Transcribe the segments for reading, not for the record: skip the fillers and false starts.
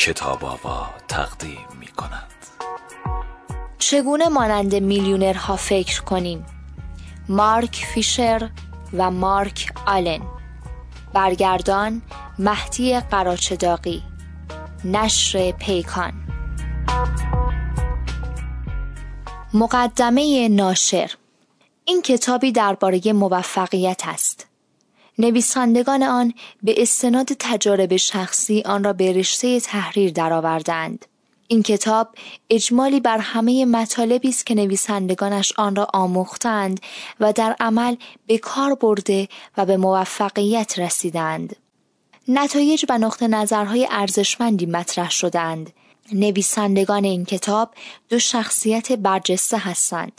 کتاب آوا تقدیم می کند. چگونه مانند میلیونرها فکر کنیم؟ مارک فیشر و مارک آلن. برگردان مهدی قراچه‌داغی. نشر پیکان. مقدمه ناشر. این کتابی درباره موفقیت است. نویسندگان آن به استناد تجارب شخصی آن را به رشته تحریر درآوردند. این کتاب اجمالی بر همه مطالبی است که نویسندگانش آن را آموختند و در عمل به کار برده و به موفقیت رسیدند. نتایج و نقطه نظرهای ارزشمندی مطرح شدند. نویسندگان این کتاب دو شخصیت برجسته هستند.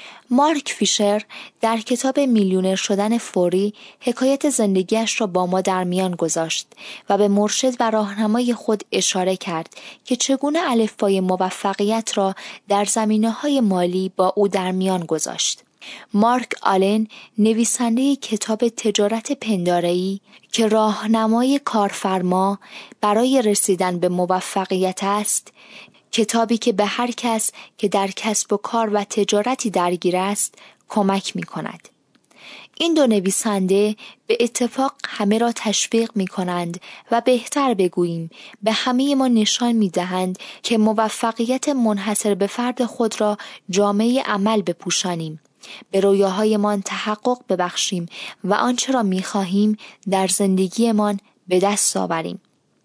مارک فیشر در کتاب میلیونر شدن فوری حکایت زندگیش را با ما در میان گذاشت و به مرشد و راهنمای خود اشاره کرد که چگونه الفبای موفقیت را در زمینه‌های مالی با او در میان گذاشت. مارک آلن نویسنده کتاب تجارت پنداره‌ای که راهنمای کارفرما برای رسیدن به موفقیت است، کتابی که به هر کس که در کسب و کار و تجارتی درگیر است کمک می کند. این دو نویسنده به اتفاق همه را تشویق می کنند و بهتر بگوییم به همه ما نشان می دهند که موفقیت منحصر به فرد خود را جامه عمل بپوشانیم، به رویاهایمان تحقق ببخشیم و آنچه را می خواهیم در زندگیمان به دست آوریم.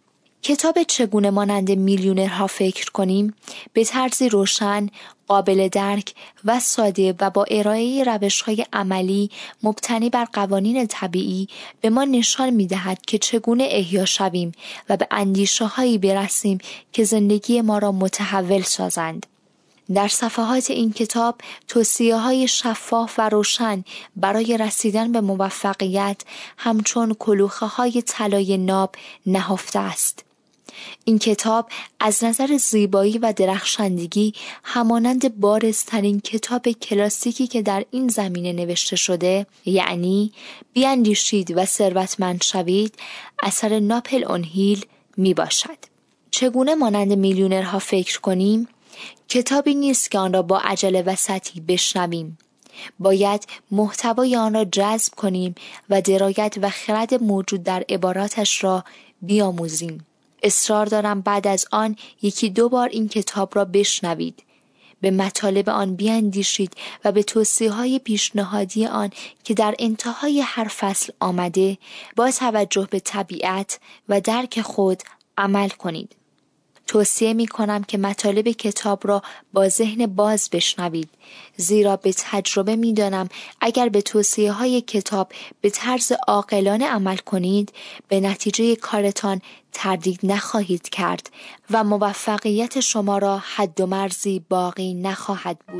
کتاب چگونه مانند میلیونرها فکر کنیم به طرزی روشن، قابل درک و ساده و با ارائه روش‌های عملی مبتنی بر قوانین طبیعی به ما نشان می‌دهد که چگونه احیا شویم و به اندیشه‌هایی برسیم که زندگی ما را متحول سازند. در صفحات این کتاب توصیه‌های شفاف و روشن برای رسیدن به موفقیت همچون کلوخه‌های طلای ناب نهفته است. این کتاب از نظر زیبایی و درخشندگی همانند بارزترین کتاب کلاسیکی که در این زمینه نوشته شده، یعنی بیاندیشید و ثروتمند شوید، اثر ناپل اون هیل می باشد. چگونه مانند میلیونرها فکر کنیم؟ کتابی نیست که آن را با عجله و سطحی بشنویم. باید محتوای آن را جذب کنیم و درایت و خرد موجود در عباراتش را بیاموزیم. اصرار دارم بعد از آن یکی دو بار این کتاب را بشنوید، به مطالب آن بیاندیشید و به توصیه‌های پیشنهادی آن که در انتهای هر فصل آمده با توجه به طبیعت و درک خود عمل کنید. توصیه می کنم که مطالب کتاب را با ذهن باز بشنوید، زیرا به تجربه می دانم اگر به توصیه های کتاب به طرز عاقلانه عمل کنید به نتیجه کارتان تردید نخواهید کرد و موفقیت شما را حد و مرزی باقی نخواهد بود.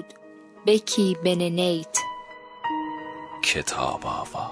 بکی بننیت. کتاب آوا.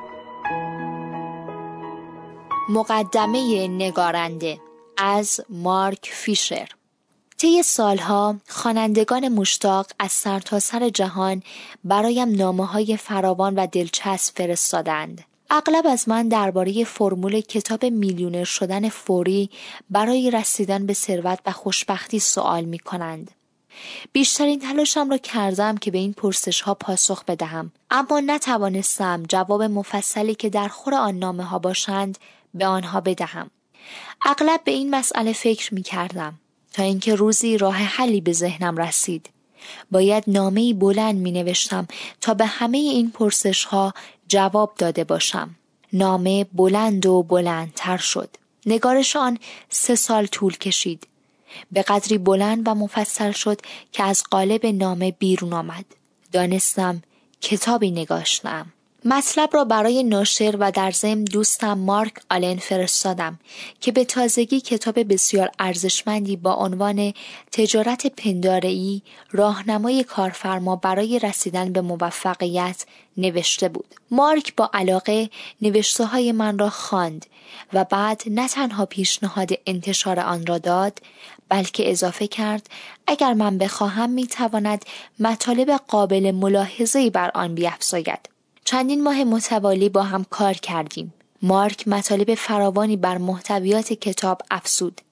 مقدمه نگارنده از مارک فیشر. طی سالها خوانندگان مشتاق از سرتاسر جهان برایم نامه‌های فراوان و دلچسب فرستادند. اغلب از من درباره فرمول کتاب میلیونر شدن فوری برای رسیدن به ثروت و خوشبختی سوال می‌کنند. بیشترین تلاشم را کردم که به این پرسش‌ها پاسخ بدهم، اما نتوانستم جواب مفصلی که در خور آن نامه‌ها باشند به آنها بدهم. اغلب به این مسئله فکر می کردم تا اینکه روزی راه حلی به ذهنم رسید. باید نامه‌ای بلند می نوشتم تا به همه این پرسش ها جواب داده باشم. نامه بلند و بلندتر شد. نگارش آن 3 سال طول کشید. به قدری بلند و مفصل شد که از قالب نامه بیرون آمد. دانستم کتابی نگاشتم. مطلب را برای ناشر و در ضمن دوستم مارک آلن فرستادم که به تازگی کتاب بسیار ارزشمندی با عنوان تجارت پنداره‌ای، راهنمای کارفرما برای رسیدن به موفقیت نوشته بود. مارک با علاقه نوشته‌های من را خواند و بعد نه تنها پیشنهاد انتشار آن را داد، بلکه اضافه کرد اگر من بخواهم میتواند مطالب قابل ملاحظه‌ای بر آن بیفزاید. چندین ماه متوالی با هم کار کردیم. مارک مطالب فراوانی بر محتویات کتاب افزود.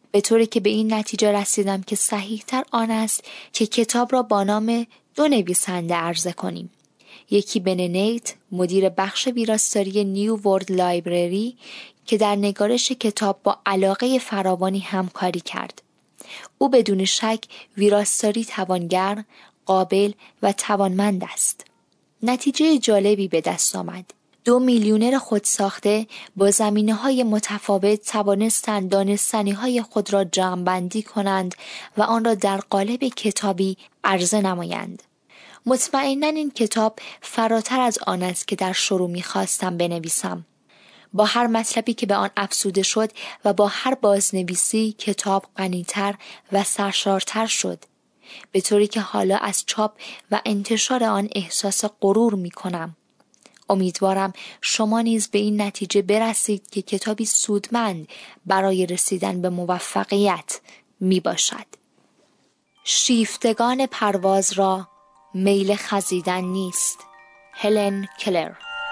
به طوری که به این نتیجه رسیدم که صحیح‌تر آن است که کتاب را با نام 2 نویسنده عرضه کنیم. یکی بن نیت، مدیر بخش ویراستاری نیو ورلد لایبرری، که در نگارش کتاب با علاقه فراوانی همکاری کرد. او بدون شک ویراستاری توانگر، قابل و توانمند است. نتیجه جالبی به دست آمد. 2 میلیونر خودساخته با زمینه‌های متفاوت توانستند دانستنی‌های خود را جمع‌بندی کنند و آن را در قالب کتابی عرضه نمایند. مطمئناً این کتاب فراتر از آن است که در شروع می‌خواستم بنویسم. با هر مطلبی که به آن افزوده شد و با هر بازنویسی کتاب غنی‌تر و سرشارتر شد، به طوری که حالا از چاپ و انتشار آن احساس غرور می‌کنم. امیدوارم شما نیز به این نتیجه برسید که کتابی سودمند برای رسیدن به موفقیت میباشد. شیفتگان پرواز را میل خزیدن نیست. هلن کلر.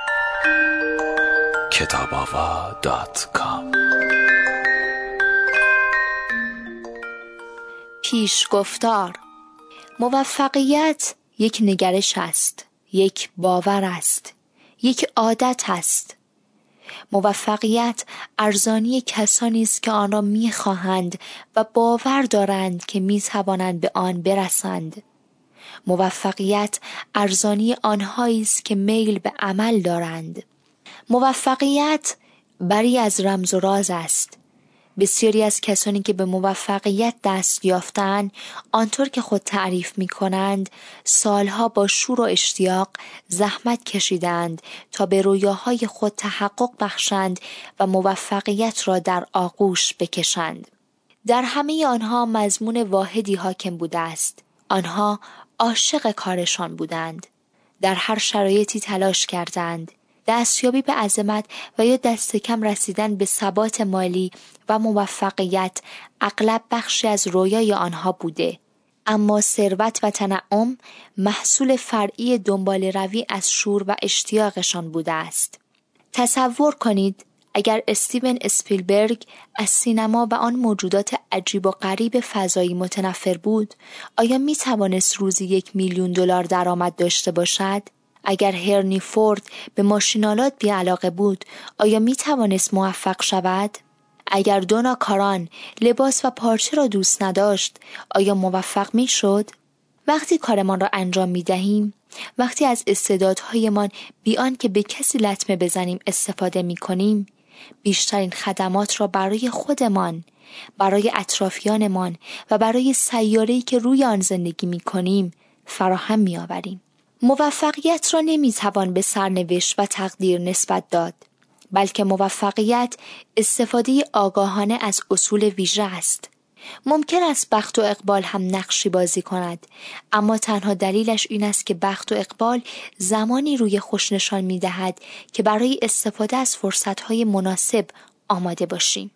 kitabawa.com. پیشگفتار. موفقیت یک نگرش است، یک باور است، یک عادت است. موفقیت ارزانی کسانی است که آن را می‌خواهند و باور دارند که می‌توانند به آن برسند. موفقیت ارزانی آنهایی است که میل به عمل دارند. موفقیت بری از رمز و راز است. بسیاری از کسانی که به موفقیت دست یافتند، آنطور که خود تعریف می‌کنند، سالها با شور و اشتیاق زحمت کشیدند تا به رویاهای خود تحقق بخشند و موفقیت را در آغوش بکشند. در همه آنها مضمون واحدی حاکم بوده است. آنها عاشق کارشان بودند. در هر شرایطی تلاش کردند. دستیابی به عظمت و یا دست کم رسیدن به ثبات مالی و موفقیت اغلب بخشی از رویای آنها بوده، اما ثروت و تنعم محصول فرعی دنبال روی از شور و اشتیاقشان بوده است. تصور کنید اگر استیون اسپیلبرگ از سینما و آن موجودات عجیب و غریب فضایی متنفر بود، آیا می توانست روزی 1 میلیون دلار درآمد داشته باشد؟ اگر هنری فورد به ماشین‌آلات بی‌علاقه بود، آیا می توانست موفق شود؟ اگر دونا کاران لباس و پارچه را دوست نداشت، آیا موفق می شد؟ وقتی کارمان را انجام می دهیم، وقتی از استعدادهایمان بی آنکه به کسی لطمه بزنیم استفاده می کنیم، بیشترین خدمات را برای خودمان، برای اطرافیانمان و برای سیاره‌ای که روی آن زندگی می کنیم فراهم می آوریم. موفقیت را نمی توان به سرنوشت و تقدیر نسبت داد، بلکه موفقیت استفاده آگاهانه از اصول ویژه است. ممکن است بخت و اقبال هم نقشی بازی کند، اما تنها دلیلش این است که بخت و اقبال زمانی روی خوش نشان می دهد که برای استفاده از فرصتهای مناسب آماده باشیم.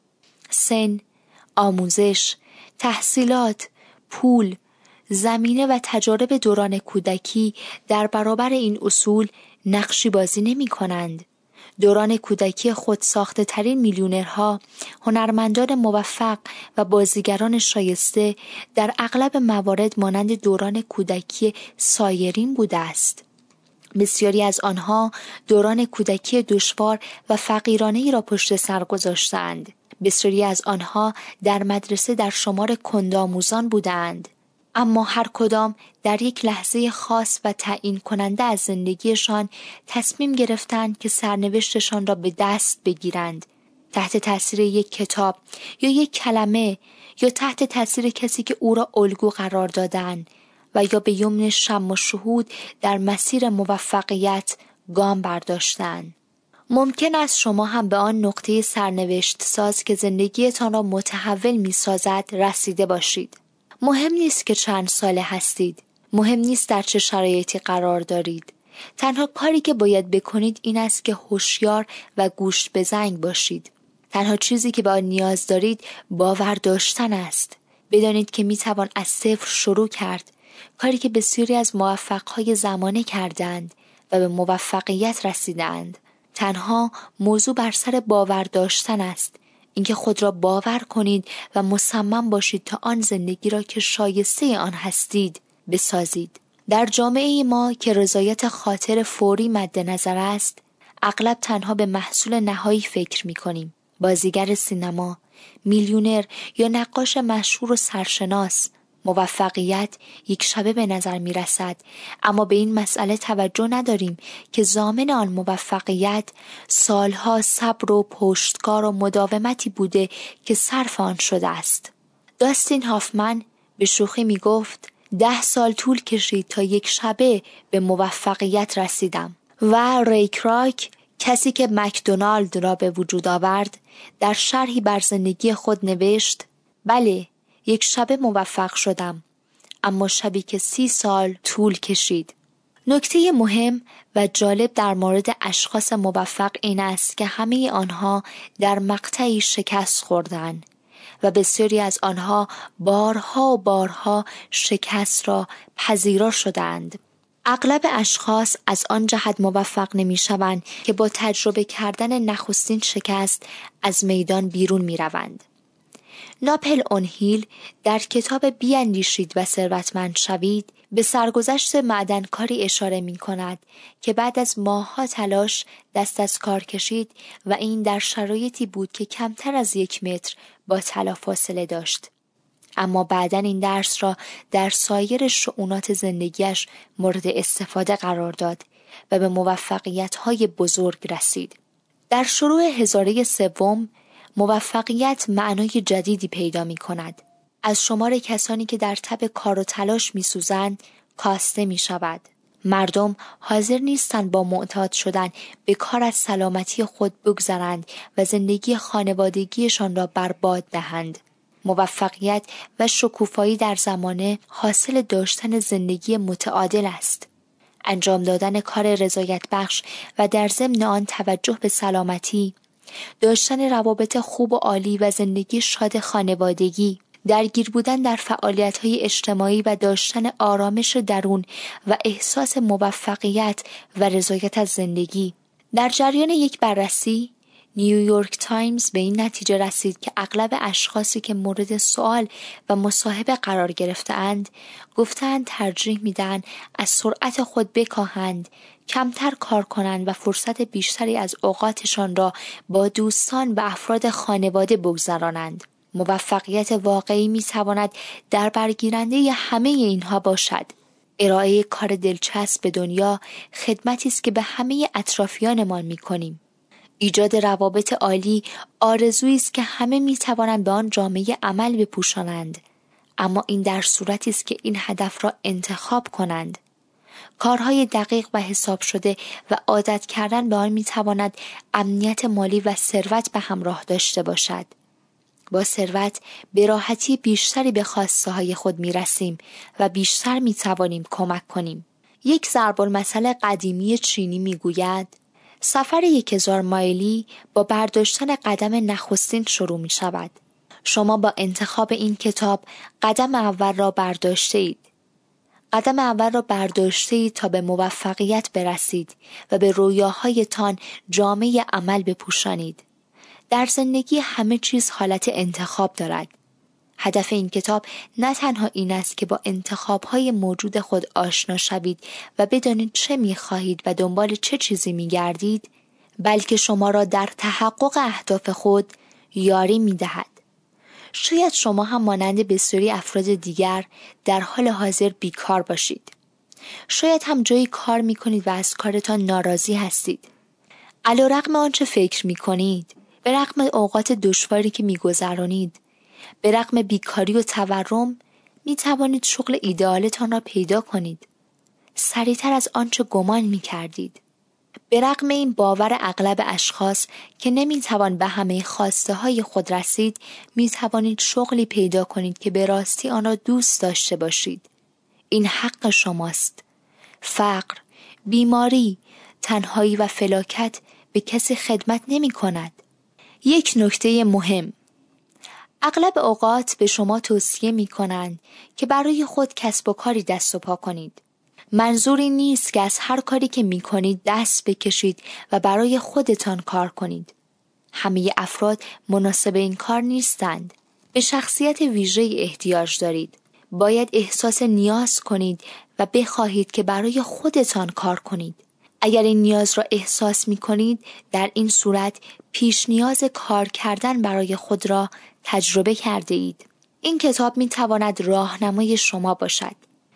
سن، آموزش، تحصیلات، پول، زمینه و تجارب دوران کودکی در برابر این اصول نقشی بازی نمی کنند. دوران کودکی خود ساخته ترین میلیونرها، هنرمندان موفق و بازیگران شایسته در اغلب موارد مانند دوران کودکی سایرین بوده است. بسیاری از آنها دوران کودکی دشوار و فقیرانه‌ای را پشت سر گذاشتند. بسیاری از آنها در مدرسه در شمار کندآموزان بودند. اما هر کدام در یک لحظه خاص و تعیین کننده از زندگیشان تصمیم گرفتند که سرنوشتشان را به دست بگیرند، تحت تاثیر یک کتاب یا یک کلمه یا تحت تاثیر کسی که او را الگو قرار دادند و یا به یمن شم و شهود در مسیر موفقیت گام برداشتند. ممکن است شما هم به آن نقطه سرنوشت ساز که زندگیتان را متحول می سازد رسیده باشید. مهم نیست که چند ساله هستید. مهم نیست در چه شرایطی قرار دارید. تنها کاری که باید بکنید این است که هوشیار و گوش به زنگ باشید. تنها چیزی که به آن نیاز دارید باور داشتن است. بدانید که میتوان از صفر شروع کرد. کاری که بسیاری از موفقهای زمانه کردند و به موفقیت رسیدند. تنها موضوع بر سر باور داشتن است. اینکه خود را باور کنید و مصمم باشید تا آن زندگی را که شایسته آن هستید بسازید. در جامعه ما که رضایت خاطر فوری مد نظر است، اغلب تنها به محصول نهایی فکر می کنیم. بازیگر سینما، میلیونر یا نقاش مشهور و سرشناس، موفقیت یک شبه به نظر می رسد، اما به این مسئله توجه نداریم که ضامن آن موفقیت سالها صبر و پشتکار و مداومتی بوده که صرف آن شده است. داستین هافمن به شوخی می گفت 10 سال طول کشید تا یک شبه به موفقیت رسیدم. و ری کراک، کسی که مکدونالد را به وجود آورد، در شرحی بر زندگی خود نوشت: بله، یک شبه موفق شدم، اما شبی که 30 سال طول کشید. نکته مهم و جالب در مورد اشخاص موفق این است که همه آنها در مقطعی شکست خوردند و بسیاری از آنها بارها و بارها شکست را پذیرا شدند. اغلب اشخاص از آن جهت موفق نمی شوند که با تجربه کردن نخستین شکست از میدان بیرون می روند. ناپل اون هیل در کتاب بیاندیشید و ثروتمند شوید به سرگذشت معدنکاری اشاره می کند که بعد از ماه‌ها تلاش دست از کار کشید و این در شرایطی بود که کمتر از 1 متر با طلا فاصله داشت. اما بعداً این درس را در سایر شؤونات زندگیش مورد استفاده قرار داد و به موفقیت‌های بزرگ رسید. در شروع هزاره سوم موفقیت معنای جدیدی پیدا می کند. از شمار کسانی که در تب کار و تلاش می سوزند کاسته می شود. مردم حاضر نیستند با معتاد شدن به کار از سلامتی خود بگذرند و زندگی خانوادگیشان را برباد دهند. موفقیت و شکوفایی در زمانه حاصل داشتن زندگی متعادل است. انجام دادن کار رضایت بخش و در ضمن آن توجه به سلامتی، داشتن روابط خوب و عالی و زندگی شاد خانوادگی، درگیر بودن در فعالیت‌های اجتماعی و داشتن آرامش درون و احساس موفقیت و رضایت از زندگی. در جریان یک بررسی، نیویورک تایمز به این نتیجه رسید که اغلب اشخاصی که مورد سوال و مصاحبه قرار گرفته‌اند گفتند ترجیح می‌دهند از سرعت خود بکاهند، کمتر کار کنند و فرصت بیشتری از اوقاتشان را با دوستان و افراد خانواده بگذرانند. موفقیت واقعی می‌تواند در برگیرنده همه اینها باشد. ارائه کار دلچسب به دنیا خدمتی است که به همه اطرافیانمان می‌کنیم. ایجاد روابط عالی آرزویی است که همه می‌توانند به آن جامعه عمل بپوشانند، اما این در صورتی است که این هدف را انتخاب کنند. کارهای دقیق و حساب شده و عادت کردن به آن می‌تواند امنیت مالی و ثروت به همراه داشته باشد. با ثروت به راحتی بیشتری به خواسته‌های خود می‌رسیم و بیشتر می‌توانیم کمک کنیم. یک ضرب‌المثل قدیمی چینی می‌گوید: سفر 1000 مایلی با برداشتن قدم نخستین شروع می شود. شما با انتخاب این کتاب قدم اول را برداشته اید. قدم اول را برداشته اید تا به موفقیت برسید و به رویاهایتان جامه عمل بپوشانید. در زندگی همه چیز حالت انتخاب دارد. هدف این کتاب نه تنها این است که با انتخاب‌های موجود خود آشنا شوید و بدانید چه می‌خواهید و دنبال چه چیزی می‌گردید، بلکه شما را در تحقق اهداف خود یاری می‌دهد. شاید شما هم مانند بسیاری افراد دیگر در حال حاضر بیکار باشید. شاید هم جایی کار می‌کنید و از کارتان ناراضی هستید. علی‌رغم آنچه فکر می‌کنید، به رغم اوقات دشواری که می‌گذرانید، به رغم بیکاری و تورم می توانید شغل ایدئالتان را پیدا کنید، سریعتر از آنچه گمان می کردید. به رغم این باور اغلب اشخاص که نمی توان به همه خواسته های خود رسید، می توانید شغلی پیدا کنید که به راستی آن را دوست داشته باشید. این حق شماست. فقر، بیماری، تنهایی و فلاکت به کسی خدمت نمی کند. یک نکته مهم: اغلب اوقات به شما توصیه می کنند که برای خود کسب و کاری دست و پا کنید. منظوری نیست که از هر کاری که می کنید دست بکشید و برای خودتان کار کنید. همه افراد مناسب این کار نیستند. به شخصیت ویژه‌ای احتیاج دارید. باید احساس نیاز کنید و بخواهید که برای خودتان کار کنید. اگر این نیاز را احساس می کنید، در این صورت پیش نیاز کار کردن برای خود را تجربه کرده اید. این کتاب می تواند راهنمای شما باشد.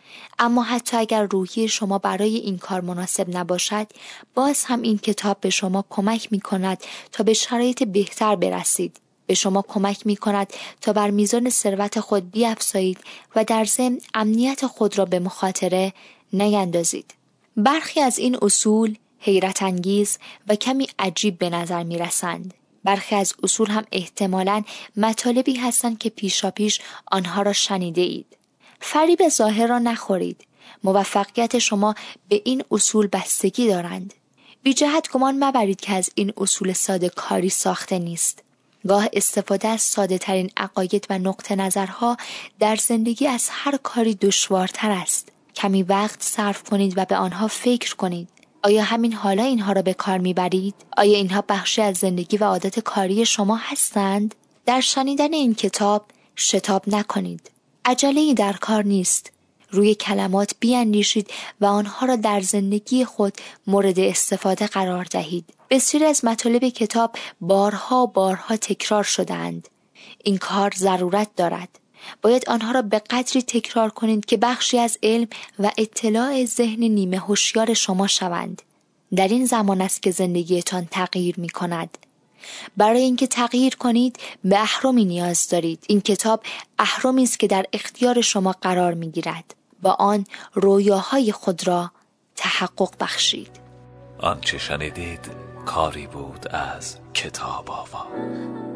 اما حتی اگر روحی شما برای این کار مناسب نباشد، باز هم این کتاب به شما کمک می کند تا به شرایط بهتر برسید. به شما کمک می کند تا بر میزان ثروت خود بیفزایید و در ضمن امنیت خود را به مخاطره نیندازید. برخی از این اصول حیرت انگیز و کمی عجیب به نظر می رسند. برخی از اصول هم احتمالاً مطالبی هستند که پیشاپیش آنها را شنیده اید. فریب ظاهر را نخورید. موفقیت شما به این اصول بستگی دارند. بی جهت گمان مبرید که از این اصول ساده کاری ساخته نیست. گاه استفاده از ساده ترین عقاید و نقطه نظرها در زندگی از هر کاری دشوارتر است. کمی وقت صرف کنید و به آنها فکر کنید. آیا همین حالا اینها را به کار میبرید؟ آیا اینها بخشی از زندگی و عادت کاری شما هستند؟ در شنیدن این کتاب شتاب نکنید. عجله‌ای در کار نیست. روی کلمات بیاندیشید و آنها را در زندگی خود مورد استفاده قرار دهید. بسیاری از مطالب کتاب بارها تکرار شده‌اند. این کار ضرورت دارد. باید آنها را به قدری تکرار کنید که بخشی از علم و اطلاع ذهن نیمه هوشیار شما شوند. در این زمان است که زندگیتان تغییر می کند. برای اینکه تغییر کنید به اهرمی نیاز دارید. این کتاب اهرمی است که در اختیار شما قرار می گیرد. با آن رویاهای خود را تحقق بخشید. آنچه شنیدید کاری بود از کتاب آوا.